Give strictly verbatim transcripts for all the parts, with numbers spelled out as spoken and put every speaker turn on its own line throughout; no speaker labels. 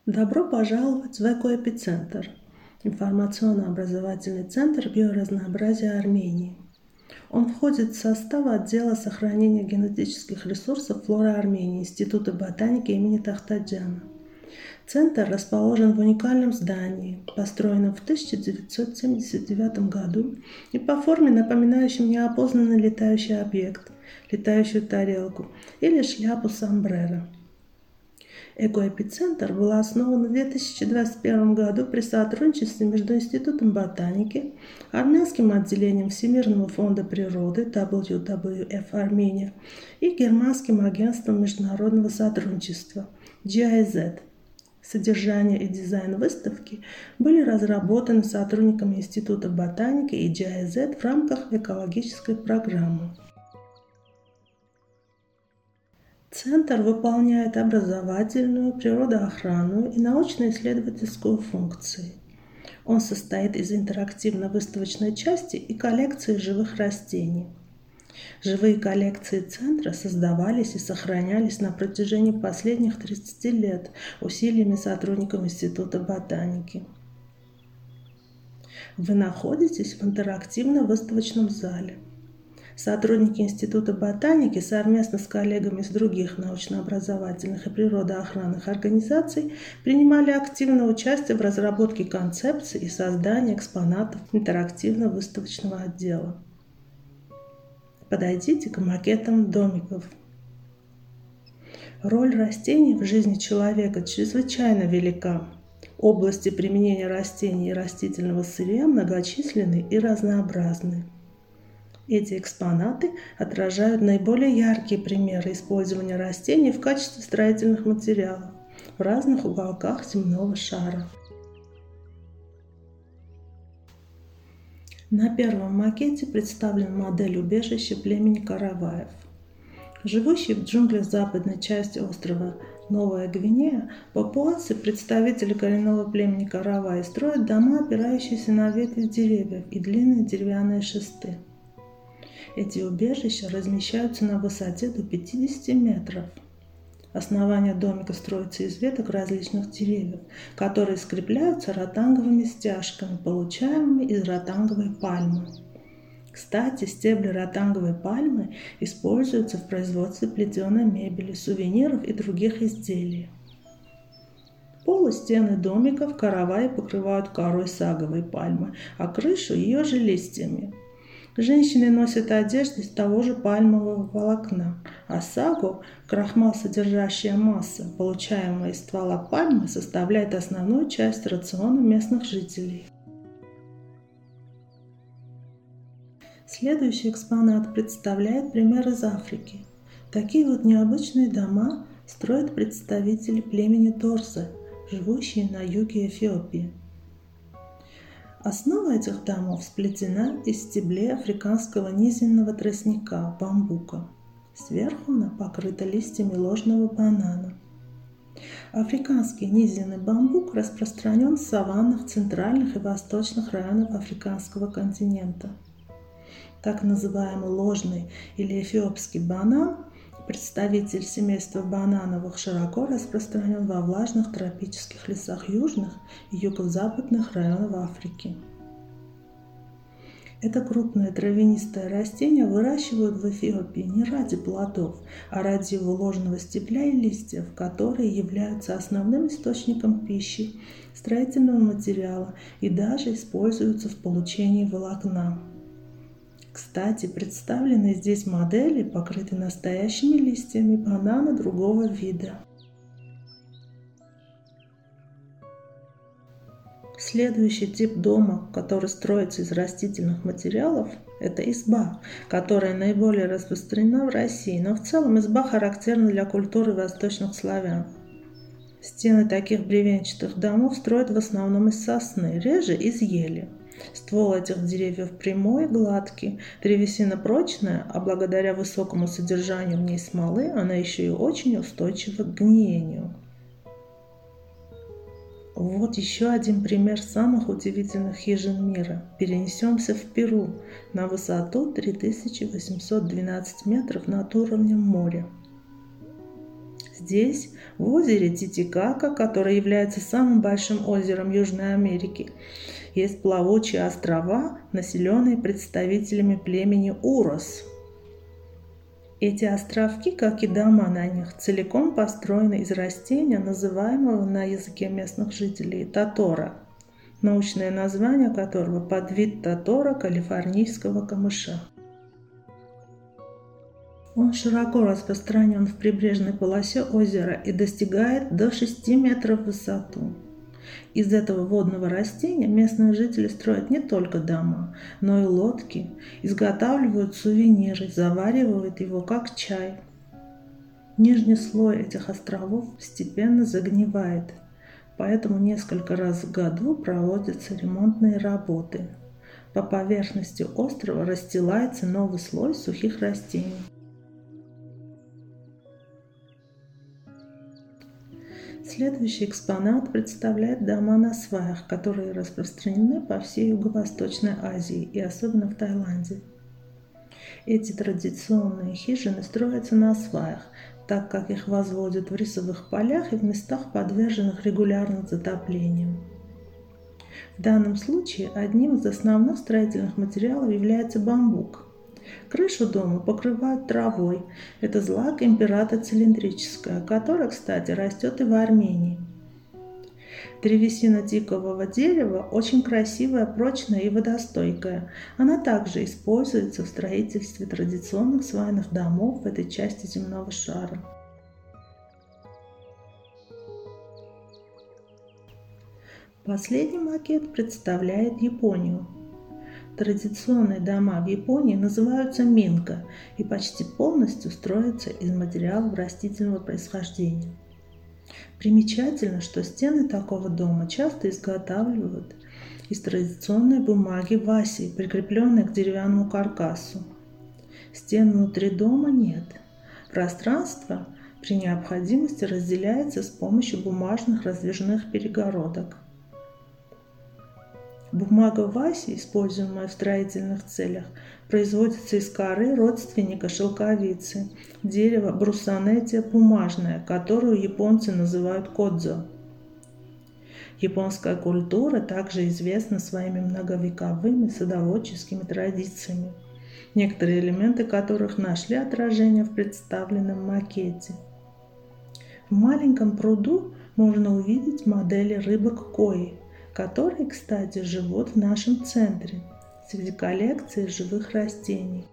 Добро пожаловать в Экоэпицентр, информационно-образовательный центр биоразнообразия Армении. Он входит в состав отдела сохранения генетических ресурсов флоры Армении Института ботаники имени Тахтаджана. Центр расположен в уникальном здании, построенном в тысяча девятьсот семьдесят девятом году и по форме напоминающем неопознанный летающий объект, летающую тарелку или шляпу сомбреро. Экоэпицентр был основан в две тысячи двадцать первом году при сотрудничестве между Институтом ботаники, армянским отделением Всемирного фонда природы дабл ю дабл ю эф Армения и Германским агентством международного сотрудничества джи ай зет. Содержание и дизайн выставки были разработаны сотрудниками Института ботаники и джи ай зет в рамках экологической программы. Центр выполняет образовательную, природоохранную и научно-исследовательскую функции. Он состоит из интерактивно-выставочной части и коллекции живых растений. Живые коллекции Центра создавались и сохранялись на протяжении последних тридцати лет усилиями сотрудников Института ботаники. Вы находитесь в интерактивно-выставочном зале. Сотрудники Института ботаники совместно с коллегами из других научно-образовательных и природоохранных организаций принимали активное участие в разработке концепций и создании экспонатов интерактивно-выставочного отдела. Подойдите к макетам домиков. Роль растений в жизни человека чрезвычайно велика. Области применения растений и растительного сырья многочисленны и разнообразны. Эти экспонаты отражают наиболее яркие примеры использования растений в качестве строительных материалов в разных уголках земного шара. На первом макете представлена модель убежища племени караваев. Живущие в джунглях западной части острова Новая Гвинея, папуасы, представители коренного племени караваи, строят дома, опирающиеся на ветви деревьев и длинные деревянные шесты. Эти убежища размещаются на высоте до пятидесяти метров. Основание домика строится из веток различных деревьев, которые скрепляются ротанговыми стяжками, получаемыми из ротанговой пальмы. Кстати, стебли ротанговой пальмы используются в производстве плетеной мебели, сувениров и других изделий. Пол и стены домиков караваи покрывают корой саговой пальмы, а крышу ее же листьями. Женщины носят одежду из того же пальмового волокна, а сагу, крахмал, содержащая масса, получаемая из ствола пальмы, составляет основную часть рациона местных жителей. Следующий экспонат представляет пример из Африки. Такие вот необычные дома строят представители племени Торзе, живущие на юге Эфиопии. Основа этих домов сплетена из стеблей африканского низинного тростника, бамбука. Сверху она покрыта листьями ложного банана. Африканский низинный бамбук распространен в саваннах центральных и восточных районов африканского континента. Так называемый ложный или эфиопский банан, представитель семейства банановых, широко распространен во влажных тропических лесах южных и юго-западных районов Африки. Это крупное травянистое растение выращивают в Эфиопии не ради плодов, а ради его ложного стебля и листьев, которые являются основным источником пищи, строительного материала и даже используются в получении волокна. Кстати, представленные здесь модели покрыты настоящими листьями банана другого вида. Следующий тип дома, который строится из растительных материалов, это изба, которая наиболее распространена в России, но в целом изба характерна для культуры восточных славян. Стены таких бревенчатых домов строят в основном из сосны, реже из ели. Ствол этих деревьев прямой, гладкий, древесина прочная, а благодаря высокому содержанию в ней смолы она еще и очень устойчива к гниению. Вот еще один пример самых удивительных хижин мира. Перенесемся в Перу на высоту три тысячи восемьсот двенадцать метров над уровнем моря. Здесь, в озере Титикака, которое является самым большим озером Южной Америки, есть плавучие острова, населенные представителями племени Урос. Эти островки, как и дома на них, целиком построены из растения, называемого на языке местных жителей тотора, научное название которого подвид тотора калифорнийского камыша. Он широко распространен в прибрежной полосе озера и достигает до шести метров в высоту. Из этого водного растения местные жители строят не только дома, но и лодки, изготавливают сувениры, заваривают его как чай. Нижний слой этих островов постепенно загнивает, поэтому несколько раз в году проводятся ремонтные работы. По поверхности острова расстилается новый слой сухих растений. Следующий экспонат представляет дома на сваях, которые распространены по всей Юго-Восточной Азии и особенно в Таиланде. Эти традиционные хижины строятся на сваях, так как их возводят в рисовых полях и в местах, подверженных регулярным затоплениям. В данном случае одним из основных строительных материалов является бамбук. Крышу дома покрывают травой. Это злака императа цилиндрическая, которая, кстати, растет и в Армении. Древесина тикового дерева очень красивая, прочная и водостойкая. Она также используется в строительстве традиционных свайных домов в этой части земного шара. Последний макет представляет Японию. Традиционные дома в Японии называются минка и почти полностью строятся из материалов растительного происхождения. Примечательно, что стены такого дома часто изготавливают из традиционной бумаги васи, прикрепленной к деревянному каркасу. Стен внутри дома нет. Пространство при необходимости разделяется с помощью бумажных раздвижных перегородок. Бумага васи, используемая в строительных целях, производится из коры родственника шелковицы, дерева брусанетия бумажная, которую японцы называют кодзо. Японская культура также известна своими многовековыми садоводческими традициями, некоторые элементы которых нашли отражение в представленном макете. В маленьком пруду можно увидеть модели рыбок кои, которые, кстати, живут в нашем центре, среди коллекции живых растений.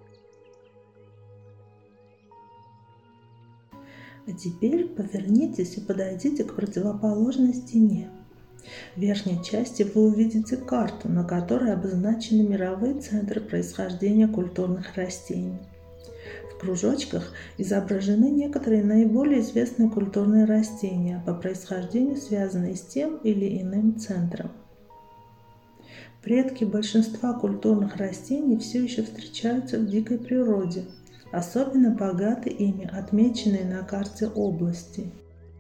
А теперь повернитесь и подойдите к противоположной стене. В верхней части вы увидите карту, на которой обозначены мировые центры происхождения культурных растений. В кружочках изображены некоторые наиболее известные культурные растения, по происхождению связанные с тем или иным центром. Предки большинства культурных растений все еще встречаются в дикой природе, особенно богаты ими отмеченные на карте области.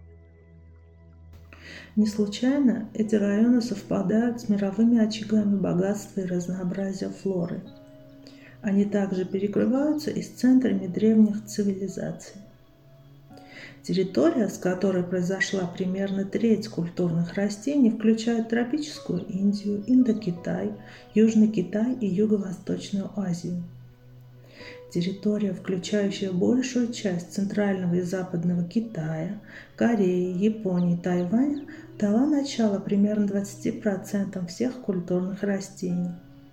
Не случайно эти районы совпадают с мировыми очагами богатства и разнообразия флоры. Они также перекрываются и с центрами древних цивилизаций. Территория, с которой произошла примерно треть культурных растений, включает тропическую Индию, Индокитай, Южный Китай и Юго-Восточную Азию. Территория, включающая большую часть Центрального и Западного Китая, Кореи, Японии, Тайваня, дала начало примерно двадцати процентам всех культурных растений.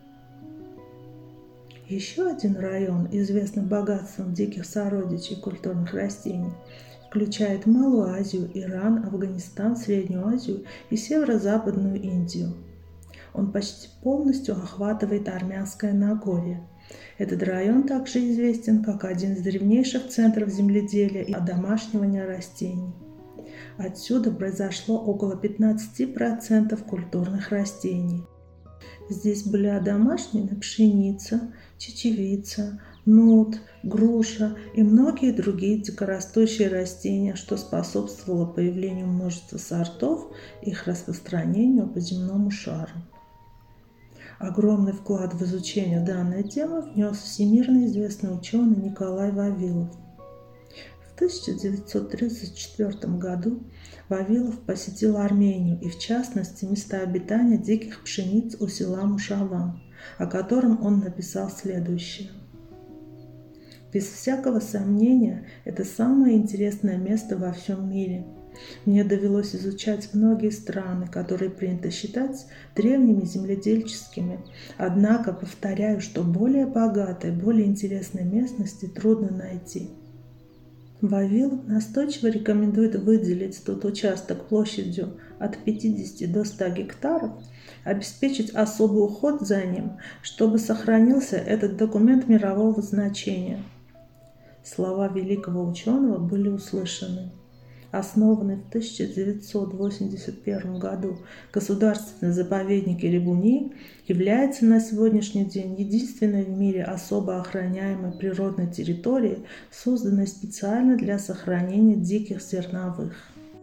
Еще один район, известный богатством диких сородичей культурных растений, включает Малую Азию, Иран, Афганистан, Среднюю Азию и Северо-Западную Индию. Он почти полностью охватывает Армянское Нагорье. Этот район также известен как один из древнейших центров земледелия и одомашнивания растений. Отсюда произошло около пятнадцати процентов культурных растений. Здесь были одомашнены пшеница, чечевица, нут, груша и многие другие дикорастущие растения, что способствовало появлению множества сортов и их распространению по земному шару. Огромный вклад в изучение данной темы внес всемирно известный ученый Николай Вавилов. В В тысяча девятьсот тридцать четвёртом году Вавилов посетил Армению и, в частности, места обитания диких пшениц у села Мушаван, о котором он написал следующее. Без всякого сомнения, это самое интересное место во всем мире. Мне довелось изучать многие страны, которые принято считать древними земледельческими, однако повторяю, что более богатой, более интересной местности трудно найти. Вавилов настойчиво рекомендует выделить тот участок площадью от пятидесяти до ста гектаров, обеспечить особый уход за ним, чтобы сохранился этот документ мирового значения. Слова великого ученого были услышаны. Основанный в тысяча девятьсот восемьдесят первом году государственный заповедник Эребуни является на сегодняшний день единственной в мире особо охраняемой природной территорией, созданной специально для сохранения диких зерновых.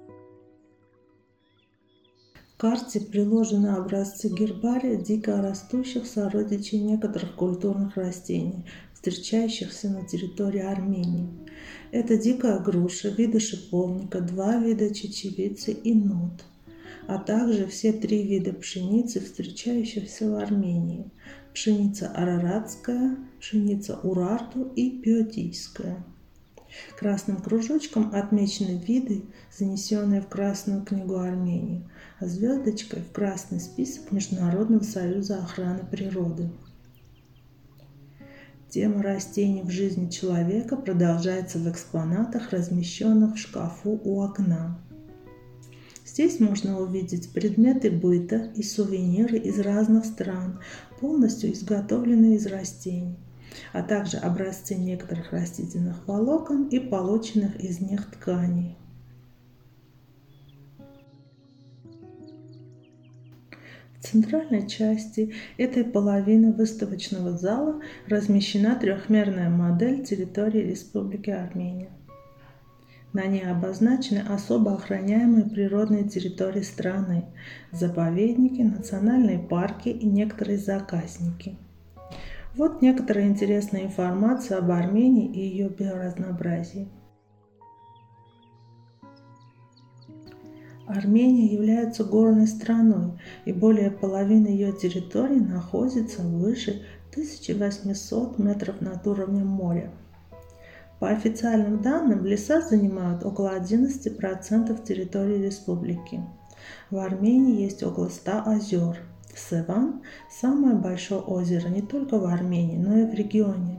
К карте приложены образцы гербария дикорастущих сородичей некоторых культурных растений, встречающихся на территории Армении. Это дикая груша, виды шиповника, два вида чечевицы и нут, а также все три вида пшеницы, встречающихся в Армении. Пшеница араратская, пшеница урарту и пиотийская. Красным кружочком отмечены виды, занесенные в Красную книгу Армении, а звездочкой в красный список Международного союза охраны природы. Тема растений в жизни человека продолжается в экспонатах, размещенных в шкафу у окна. Здесь можно увидеть предметы быта и сувениры из разных стран, полностью изготовленные из растений, а также образцы некоторых растительных волокон и полученных из них тканей. В центральной части этой половины выставочного зала размещена трехмерная модель территории Республики Армения. На ней обозначены особо охраняемые природные территории страны, заповедники, национальные парки и некоторые заказники. Вот некоторая интересная информация об Армении и ее биоразнообразии. Армения является горной страной, и более половины ее территории находится выше тысячи восьмисот метров над уровнем моря. По официальным данным, леса занимают около одиннадцати процентов территории республики. В Армении есть около ста озер. Севан – самое большое озеро не только в Армении, но и в регионе.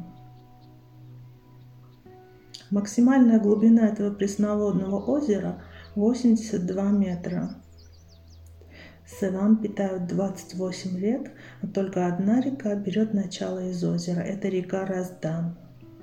Максимальная глубина этого пресноводного озера – восемьдесят два метра. Севан питают двадцать восемь рек, но только одна река берет начало из озера – это река Раздан.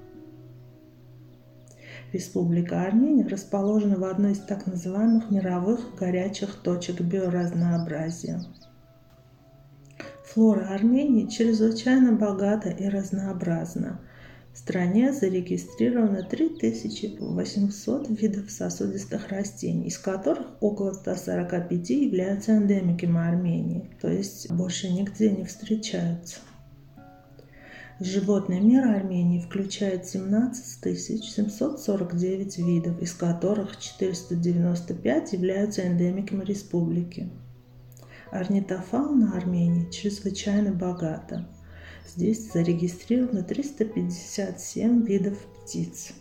Республика Армения расположена в одной из так называемых мировых горячих точек биоразнообразия. Флора Армении чрезвычайно богата и разнообразна. В стране зарегистрировано три тысячи восемьсот видов сосудистых растений, из которых около ста сорока пяти являются эндемиками Армении, то есть больше нигде не встречаются. Животный мир Армении включает семнадцать тысяч семьсот сорок девять видов, из которых четыреста девяносто пять являются эндемиками республики. Орнитофауна Армении чрезвычайно богата. Здесь зарегистрировано триста пятьдесят семь видов птиц.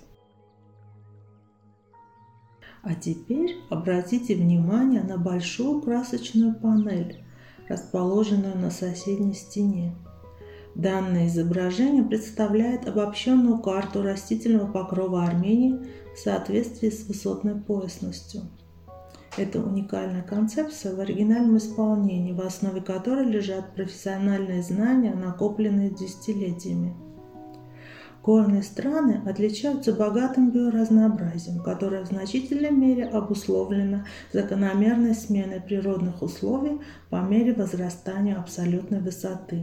А теперь обратите внимание на большую красочную панель, расположенную на соседней стене. Данное изображение представляет обобщенную карту растительного покрова Армении в соответствии с высотной поясностью. Это уникальная концепция в оригинальном исполнении, в основе которой лежат профессиональные знания, накопленные десятилетиями. Горные страны отличаются богатым биоразнообразием, которое в значительной мере обусловлено закономерной сменой природных условий по мере возрастания абсолютной высоты.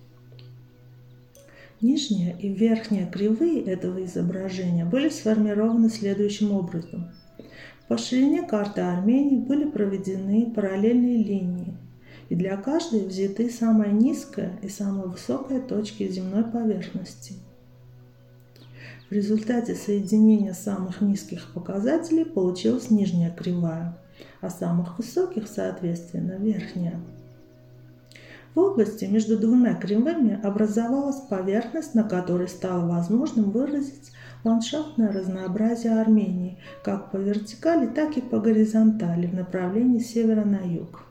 Нижняя и верхняя кривые этого изображения были сформированы следующим образом. По ширине карты Армении были проведены параллельные линии, и для каждой взяты самая низкая и самая высокая точки земной поверхности. В результате соединения самых низких показателей получилась нижняя кривая, а самых высоких, соответственно, верхняя. В области между двумя кривыми образовалась поверхность, на которой стало возможным выразить ландшафтное разнообразие Армении как по вертикали, так и по горизонтали в направлении с севера на юг.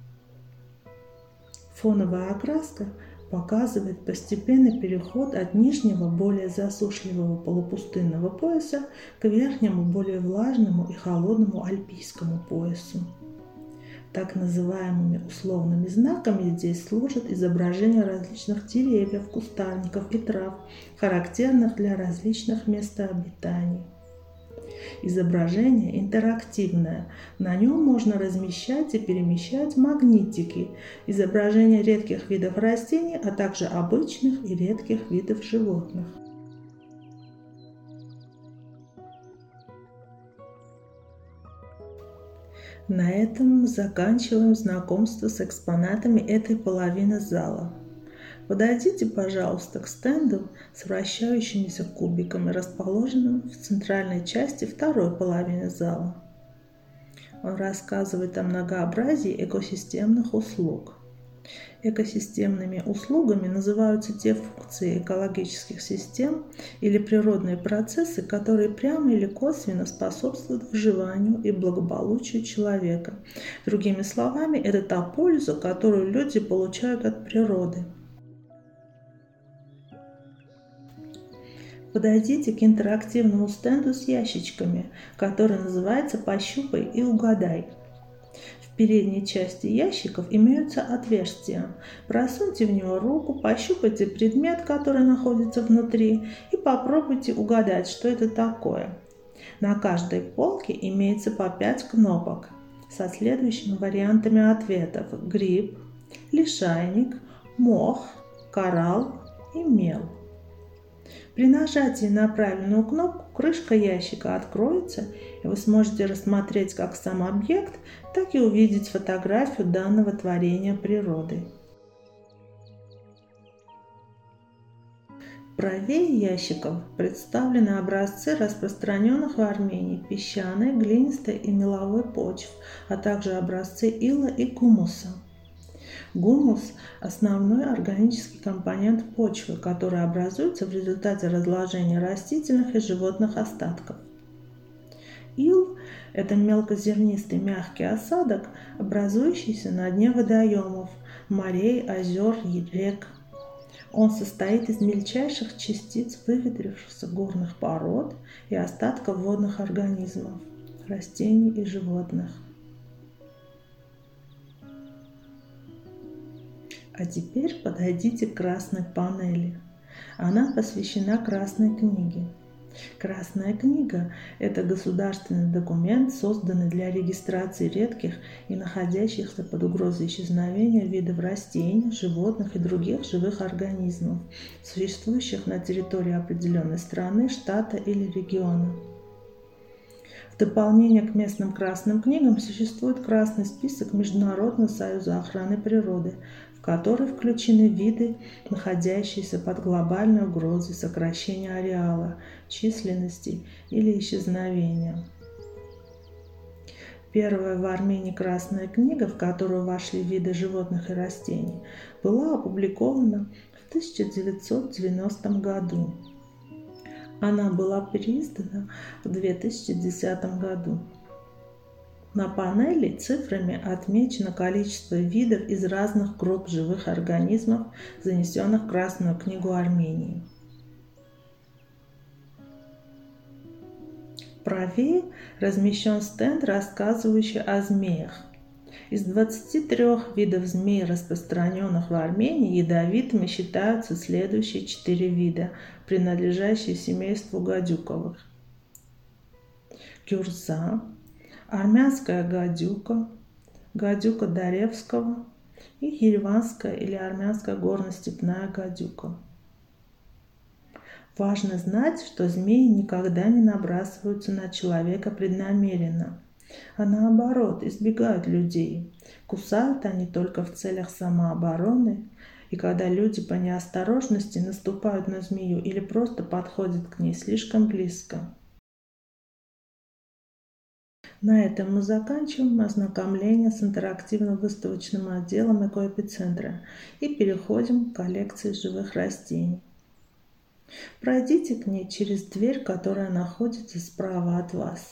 Фоновая окраска показывает постепенный переход от нижнего, более засушливого полупустынного пояса к верхнему, более влажному и холодному альпийскому поясу. Так называемыми условными знаками здесь служат изображения различных деревьев, кустарников и трав, характерных для различных мест обитания. Изображение интерактивное. На нем можно размещать и перемещать магнитики, изображения редких видов растений, а также обычных и редких видов животных. На этом заканчиваем знакомство с экспонатами этой половины зала. Подойдите, пожалуйста, к стенду с вращающимися кубиками, расположенным в центральной части второй половины зала. Он рассказывает о многообразии экосистемных услуг. Экосистемными услугами называются те функции экологических систем или природные процессы, которые прямо или косвенно способствуют выживанию и благополучию человека. Другими словами, это та польза, которую люди получают от природы. Подойдите к интерактивному стенду с ящичками, который называется «Пощупай и угадай». В передней части ящиков имеются отверстия. Просуньте в него руку, пощупайте предмет, который находится внутри, и попробуйте угадать, что это такое. На каждой полке имеется по пять кнопок со следующими вариантами ответов: гриб, лишайник, мох, коралл и мел. При нажатии на правильную кнопку крышка ящика откроется, и вы сможете рассмотреть как сам объект, так и увидеть фотографию данного творения природы. Правее ящиков представлены образцы распространенных в Армении песчаной, глинистой и меловой почв, а также образцы ила и гумуса. Гумус – основной органический компонент почвы, который образуется в результате разложения растительных и животных остатков. Ил – это мелкозернистый мягкий осадок, образующийся на дне водоемов, морей, озер и рек. Он состоит из мельчайших частиц выветрившихся горных пород и остатков водных организмов, растений и животных. А теперь подойдите к красной панели. Она посвящена Красной книге. Красная книга – это государственный документ, созданный для регистрации редких и находящихся под угрозой исчезновения видов растений, животных и других живых организмов, существующих на территории определенной страны, штата или региона. В дополнение к местным красным книгам существует красный список Международного союза охраны природы, в который включены виды, находящиеся под глобальной угрозой сокращения ареала, численности или исчезновения. Первая в Армении красная книга, в которую вошли виды животных и растений, была опубликована в тысяча девятьсот девяностом году. Она была переиздана в две тысячи десятом году. На панели цифрами отмечено количество видов из разных групп живых организмов, занесенных в Красную книгу Армении. Правее размещен стенд, рассказывающий о змеях. Из двадцати трёх видов змей, распространенных в Армении, ядовитыми считаются следующие четыре вида, принадлежащие семейству гадюковых: гюрза, армянская гадюка, гадюка Даревского и ереванская или армянская горно-степная гадюка. Важно знать, что змеи никогда не набрасываются на человека преднамеренно, а наоборот избегают людей. Кусают они только в целях самообороны, и и когда люди по неосторожности наступают на змею или просто подходят к ней слишком близко. На этом мы заканчиваем ознакомление с интерактивным выставочным отделом экоэпицентра и переходим к коллекции живых растений. Пройдите к ней через дверь, которая находится справа от вас.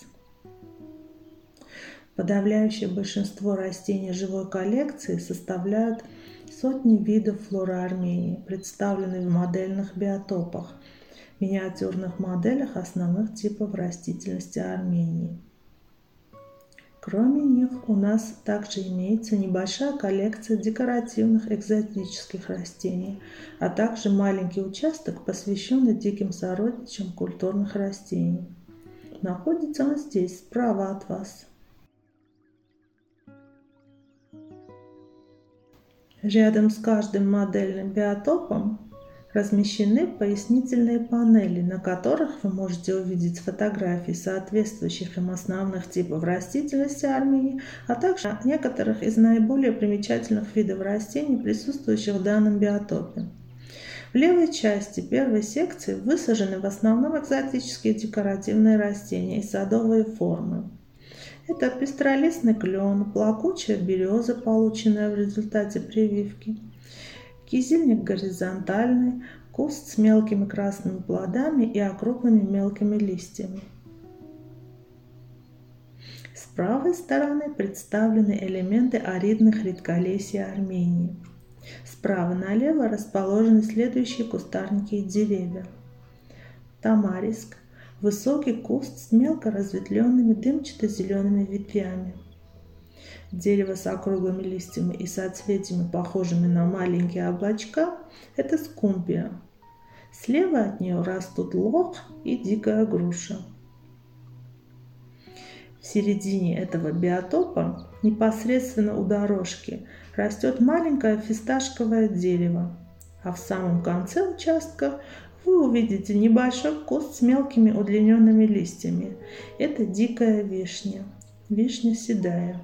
Подавляющее большинство растений живой коллекции составляют сотни видов флоры Армении, представленные в модельных биотопах, миниатюрных моделях основных типов растительности Армении. Кроме них у нас также имеется небольшая коллекция декоративных экзотических растений, а также маленький участок, посвященный диким сородичам культурных растений. Находится он здесь, справа от вас. Рядом с каждым модельным биотопом размещены пояснительные панели, на которых вы можете увидеть фотографии соответствующих им основных типов растительности Армении, а также некоторых из наиболее примечательных видов растений, присутствующих в данном биотопе. В левой части первой секции высажены в основном экзотические декоративные растения и садовые формы. Это пестролистный клен, плакучая береза, полученная в результате прививки, кизильник горизонтальный, куст с мелкими красными плодами и округлыми мелкими листьями. С правой стороны представлены элементы аридных редколесий Армении. Справа налево расположены следующие кустарники и деревья. Тамариск – высокий куст с мелко разветвленными дымчато-зелеными ветвями. Дерево с округлыми листьями и соцветиями, похожими на маленькие облачка – это скумпия. Слева от нее растут лох и дикая груша. В середине этого биотопа, непосредственно у дорожки, растет маленькое фисташковое дерево, а в самом конце участка вы увидите небольшой куст с мелкими удлиненными листьями. Это дикая вишня, вишня седая.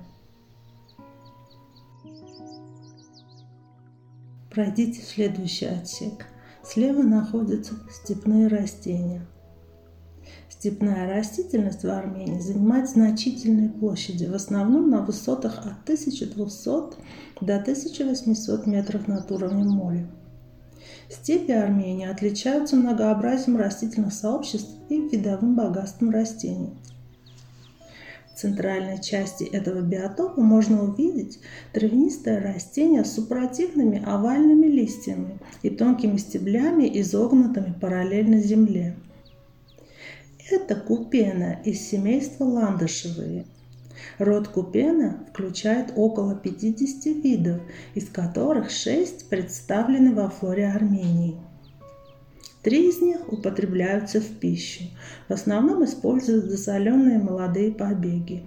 Пройдите в следующий отсек. Слева находятся степные растения. Степная растительность в Армении занимает значительные площади, в основном на высотах от тысячи двухсот до тысячи восьмисот метров над уровнем моря. Степи Армении отличаются многообразием растительных сообществ и видовым богатством растений. В центральной части этого биотопа можно увидеть травянистое растение с супротивными овальными листьями и тонкими стеблями, изогнутыми параллельно земле. Это купена из семейства ландышевые. Род купена включает около пятидесяти видов, из которых шесть представлены во флоре Армении. Три из них употребляются в пищу. В основном используют засоленные молодые побеги.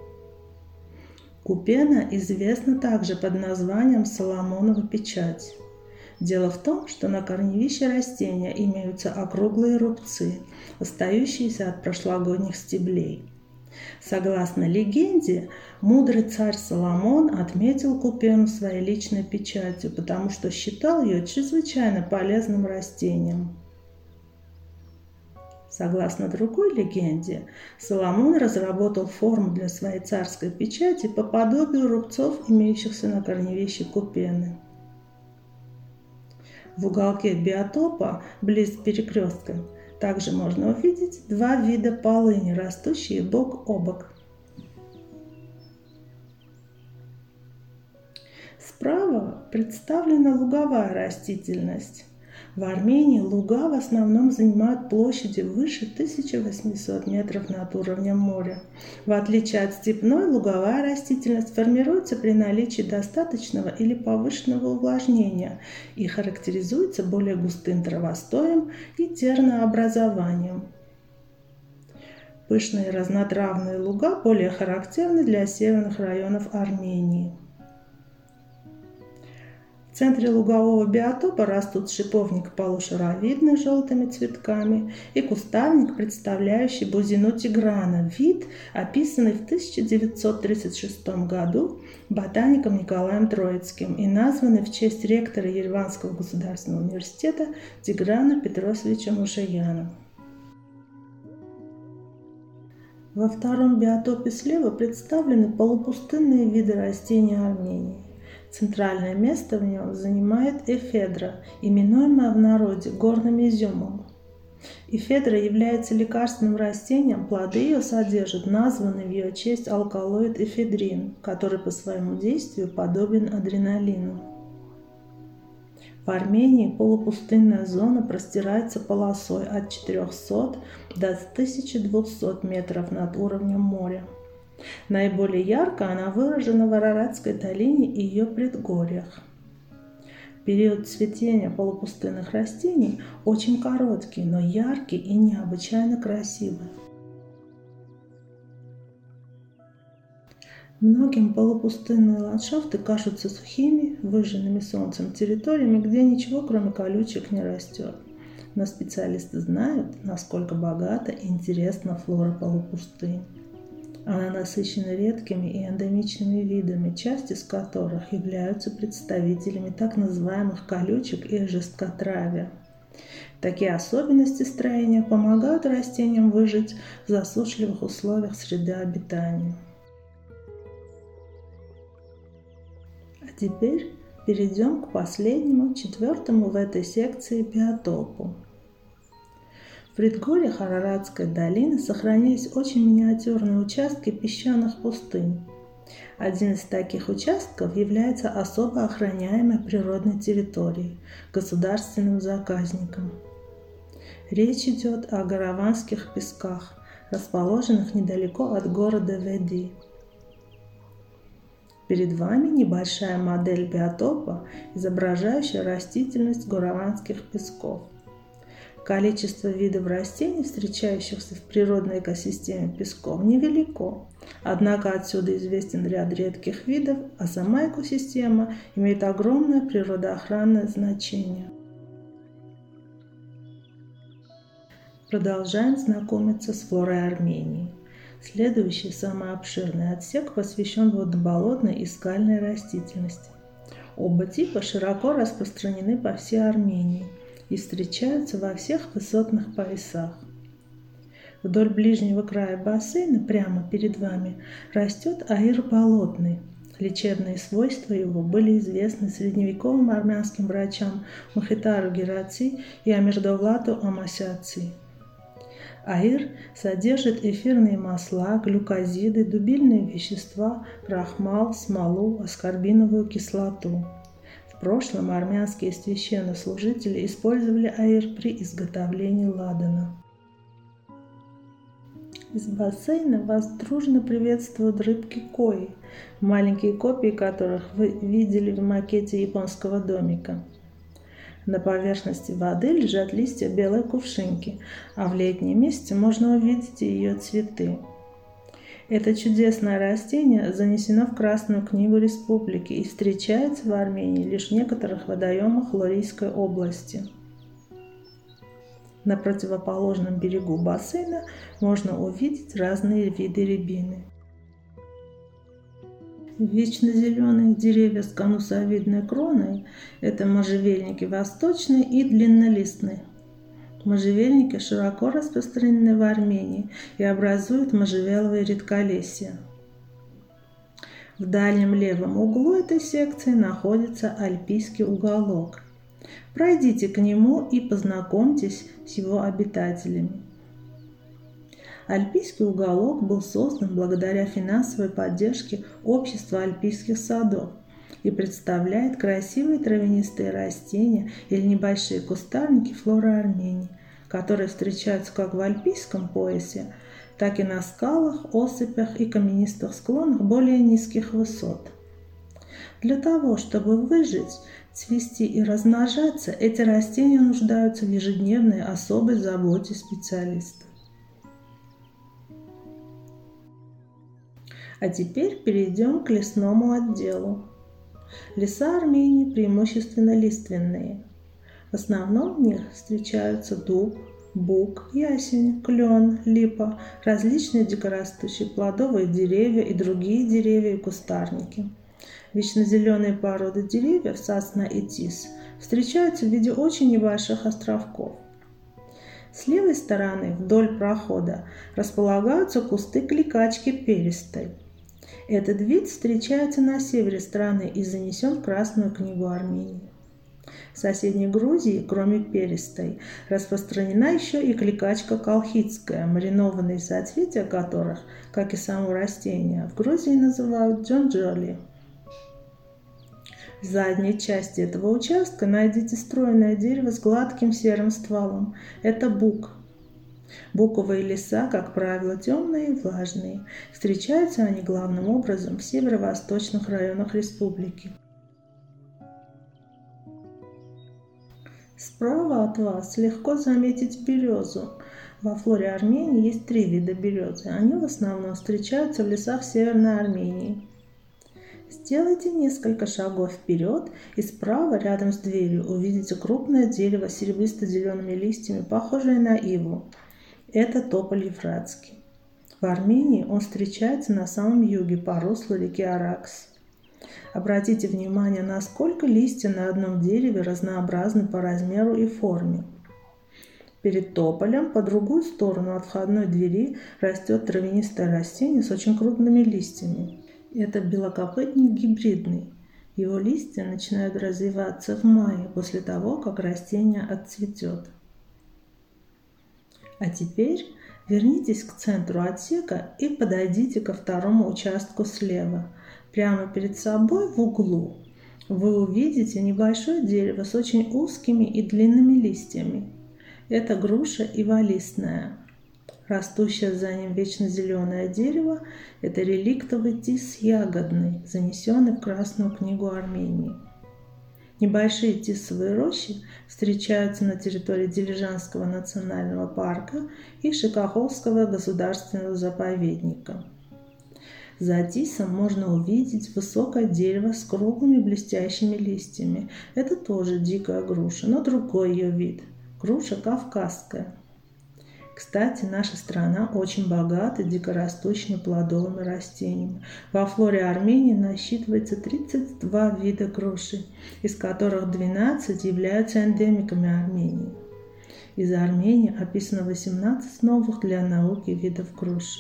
Купена известна также под названием Соломонова печать. Дело в том, что на корневище растения имеются округлые рубцы, остающиеся от прошлогодних стеблей. Согласно легенде, мудрый царь Соломон отметил купену своей личной печатью, потому что считал ее чрезвычайно полезным растением. Согласно другой легенде, Соломон разработал форму для своей царской печати по подобию рубцов, имеющихся на корневище купены. В уголке биотопа, близ перекрестка, также можно увидеть два вида полыни, растущие бок о бок. Справа представлена луговая растительность. В Армении луга в основном занимают площади выше тысячи восьмисот метров над уровнем моря. В отличие от степной, луговая растительность формируется при наличии достаточного или повышенного увлажнения и характеризуется более густым травостоем и тернообразованием. Пышные разнотравные луга более характерны для северных районов Армении. В В центре лугового биотопа растут шиповник полушаровидный с желтыми цветками и кустарник, представляющий бузину тиграна, вид, описанный в тысяча девятьсот тридцать шестом году ботаником Николаем Троицким и названный в честь ректора Ереванского государственного университета Тиграна Петросовича Мушаяна. Во втором биотопе слева представлены полупустынные виды растений Армении. Центральное место в нем занимает эфедра, именуемая в народе горным изюмом. Эфедра является лекарственным растением, плоды ее содержат названный в ее честь алкалоид эфедрин, который по своему действию подобен адреналину. В Армении полупустынная зона простирается полосой от четырехсот до тысячи двухсот метров над уровнем моря. Наиболее ярко она выражена в Араратской долине и ее предгорьях. Период цветения полупустынных растений очень короткий, но яркий и необычайно красивый. Многим полупустынные ландшафты кажутся сухими, выжженными солнцем территориями, где ничего кроме колючек не растет. Но специалисты знают, насколько богата и интересна флора полупустынь. Она насыщена редкими и эндемичными видами, часть из которых являются представителями так называемых колючек и жесткотравия. Такие особенности строения помогают растениям выжить в засушливых условиях среды обитания. А теперь перейдем к последнему, четвертому в этой секции биотопу. В предгорьях Араратской долины сохранились очень миниатюрные участки песчаных пустынь. Один из таких участков является особо охраняемой природной территорией, государственным заказником. Речь идет о Гараванских песках, расположенных недалеко от города Веди. Перед вами небольшая модель биотопа, изображающая растительность Гараванских песков. Количество видов растений, встречающихся в природной экосистеме песков, невелико, однако отсюда известен ряд редких видов, а сама экосистема имеет огромное природоохранное значение. Продолжаем знакомиться с флорой Армении. Следующий, самый обширный отсек посвящен водноболотной и скальной растительности. Оба типа широко распространены по всей Армении и встречаются во всех высотных поясах. Вдоль ближнего края бассейна, прямо перед вами, растет аир болотный. Лечебные свойства его были известны средневековым армянским врачам Мухитару Гераци и Амирдовлату Амасяци. Аир содержит эфирные масла, глюкозиды, дубильные вещества, крахмал, смолу, аскорбиновую кислоту. В прошлом армянские священнослужители использовали аир при изготовлении ладана. Из бассейна вас дружно приветствуют рыбки-кои, маленькие копии которых вы видели в макете японского домика. На поверхности воды лежат листья белой кувшинки, а в летнем месяце можно увидеть ее цветы. Это чудесное растение занесено в Красную книгу республики и встречается в Армении лишь в некоторых водоемах Лорийской области. На противоположном берегу бассейна можно увидеть разные виды рябины. Вечно зеленые деревья с конусовидной кроной – это можжевельники восточные и длиннолистные. Можжевельники широко распространены в Армении и образуют можжевеловые редколесья. В дальнем левом углу этой секции находится альпийский уголок. Пройдите к нему и познакомьтесь с его обитателями. Альпийский уголок был создан благодаря финансовой поддержке Общества альпийских садов и представляет красивые травянистые растения или небольшие кустарники флоры Армении, которые встречаются как в альпийском поясе, так и на скалах, осыпях и каменистых склонах более низких высот. Для того, чтобы выжить, цвести и размножаться, эти растения нуждаются в ежедневной особой заботе специалистов. А теперь перейдем к лесному отделу. Леса Армении преимущественно лиственные. В основном в них встречаются дуб, бук, ясень, клен, липа, различные дикорастущие плодовые деревья и другие деревья и кустарники. Вечно зеленые породы деревьев, сосна и тис, встречаются в виде очень небольших островков. С левой стороны, вдоль прохода, располагаются кусты кликачки перистой. Этот вид встречается на севере страны и занесен в Красную книгу Армении. В соседней Грузии, кроме перистой, распространена еще и кликачка колхидская, маринованные соцветия которых, как и само растение, в Грузии называют джонджоли. В задней части этого участка найдите стройное дерево с гладким серым стволом. Это бук. Буковые леса, как правило, темные и влажные. Встречаются они главным образом в северо-восточных районах республики. Справа от вас легко заметить березу. Во флоре Армении есть три вида березы. Они в основном встречаются в лесах Северной Армении. Сделайте несколько шагов вперед, и справа, рядом с дверью, увидите крупное дерево с серебристо-зелеными листьями, похожее на иву. Это тополь евфратский. В Армении он встречается на самом юге по руслу реки Аракс. Обратите внимание, насколько листья на одном дереве разнообразны по размеру и форме. Перед тополем, по другую сторону от входной двери, растет травянистое растение с очень крупными листьями. Это белокопытник гибридный. Его листья начинают развиваться в мае, после того, как растение отцветет. А теперь вернитесь к центру отсека и подойдите ко второму участку слева. Прямо перед собой в углу вы увидите небольшое дерево с очень узкими и длинными листьями. Это груша иволистная. Растущее за ним вечно зеленое дерево – это реликтовый тис ягодный, занесенный в Красную книгу Армении. Небольшие тисовые рощи встречаются на территории Дилижанского национального парка и Шикаховского государственного заповедника. За тисом можно увидеть высокое дерево с круглыми блестящими листьями. Это тоже дикая груша, но другой ее вид – груша кавказская. Кстати, наша страна очень богата дикорастущими плодовыми растениями. Во флоре Армении насчитывается тридцать два вида груши, из которых двенадцать являются эндемиками Армении. Из Армении описано восемнадцать новых для науки видов груши.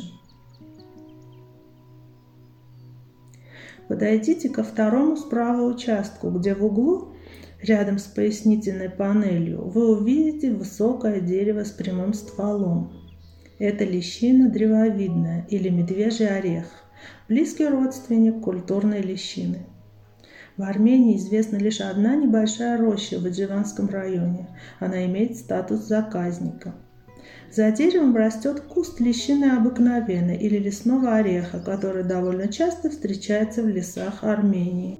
Подойдите ко второму справа участку, где в углу, рядом с пояснительной панелью, вы увидите высокое дерево с прямым стволом. Это лещина древовидная или медвежий орех, близкий родственник культурной лещины. В Армении известна лишь одна небольшая роща в Адживанском районе. Она имеет статус заказника. За деревом растет куст лещины обыкновенной или лесного ореха, который довольно часто встречается в лесах Армении.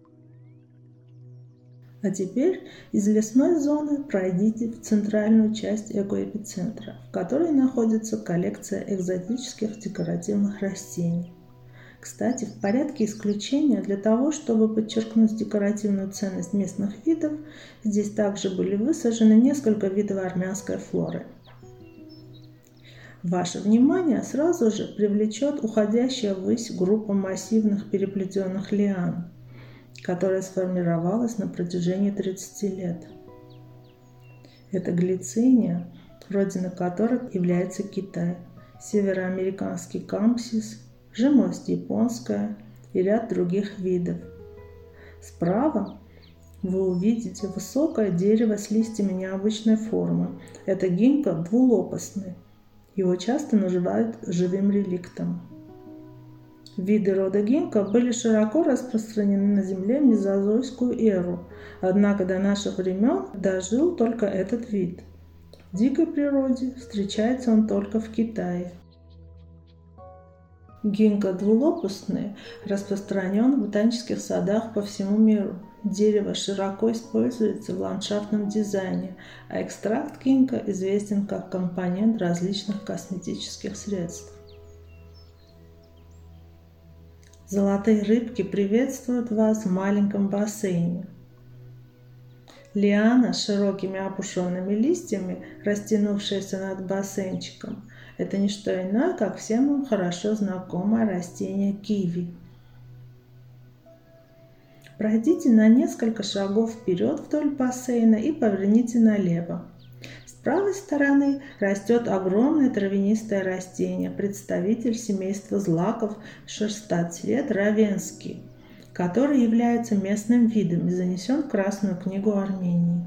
А теперь из лесной зоны пройдите в центральную часть экоэпицентра, в которой находится коллекция экзотических декоративных растений. Кстати, в порядке исключения для того, чтобы подчеркнуть декоративную ценность местных видов, здесь также были высажены несколько видов армянской флоры. Ваше внимание сразу же привлечет уходящая ввысь группа массивных переплетенных лиан, которая сформировалась на протяжении тридцати лет. Это глициния, родина которой является Китай, североамериканский кампсис, жимолость японская и ряд других видов. Справа вы увидите высокое дерево с листьями необычной формы. Это гинка двулопастный. Его часто называют живым реликтом. Виды рода гинка были широко распространены на Земле в мезозойскую эру, однако до наших времен дожил только этот вид. В дикой природе встречается он только в Китае. Гинка двулопастный распространен в ботанических садах по всему миру. Дерево широко используется в ландшафтном дизайне, а экстракт гинка известен как компонент различных косметических средств. Золотые рыбки приветствуют вас в маленьком бассейне. Лиана с широкими опушенными листьями, растянувшаяся над бассейнчиком, это не что иное, как всем вам хорошо знакомое растение киви. Пройдите на несколько шагов вперед вдоль бассейна и поверните налево. С правой стороны растет огромное травянистое растение, представитель семейства злаков шерстоцвет равенский, который является местным видом и занесен в Красную книгу Армении.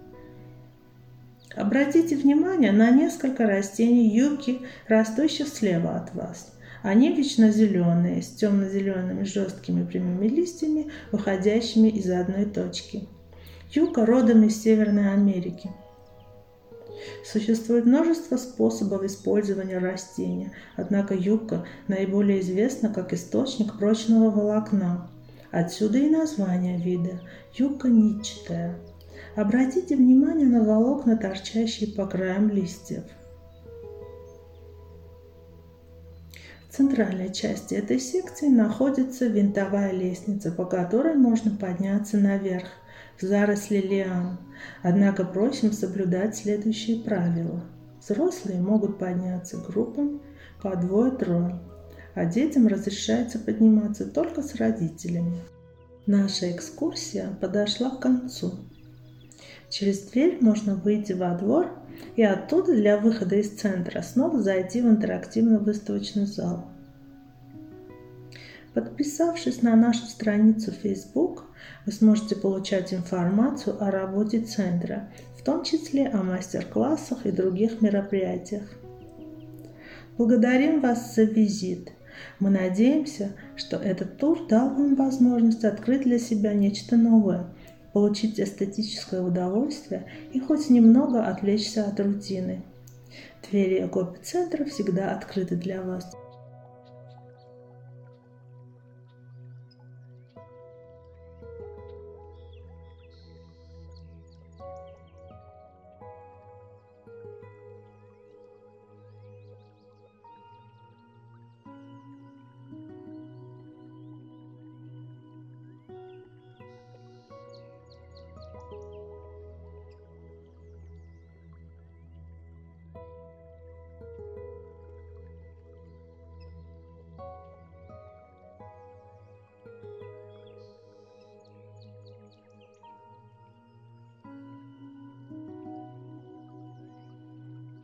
Обратите внимание на несколько растений юки, растущих слева от вас. Они вечно зеленые, с темно-зелеными жесткими прямыми листьями, выходящими из одной точки. Юка родом из Северной Америки. Существует множество способов использования растения, однако юка наиболее известна как источник прочного волокна. Отсюда и название вида – юка нитчатая. Обратите внимание на волокна, торчащие по краям листьев. В центральной части этой секции находится винтовая лестница, по которой можно подняться наверх, в заросли лиан. Однако просим соблюдать следующие правила. Взрослые могут подняться группами по двое-трое, а детям разрешается подниматься только с родителями. Наша экскурсия подошла к концу. Через дверь можно выйти во двор и оттуда для выхода из центра снова зайти в интерактивный выставочный зал. Подписавшись на нашу страницу в Facebook, вы сможете получать информацию о работе центра, в том числе о мастер-классах и других мероприятиях. Благодарим вас за визит. Мы надеемся, что этот тур дал вам возможность открыть для себя нечто новое, получить эстетическое удовольствие и хоть немного отвлечься от рутины. Двери экопицентра всегда открыты для вас.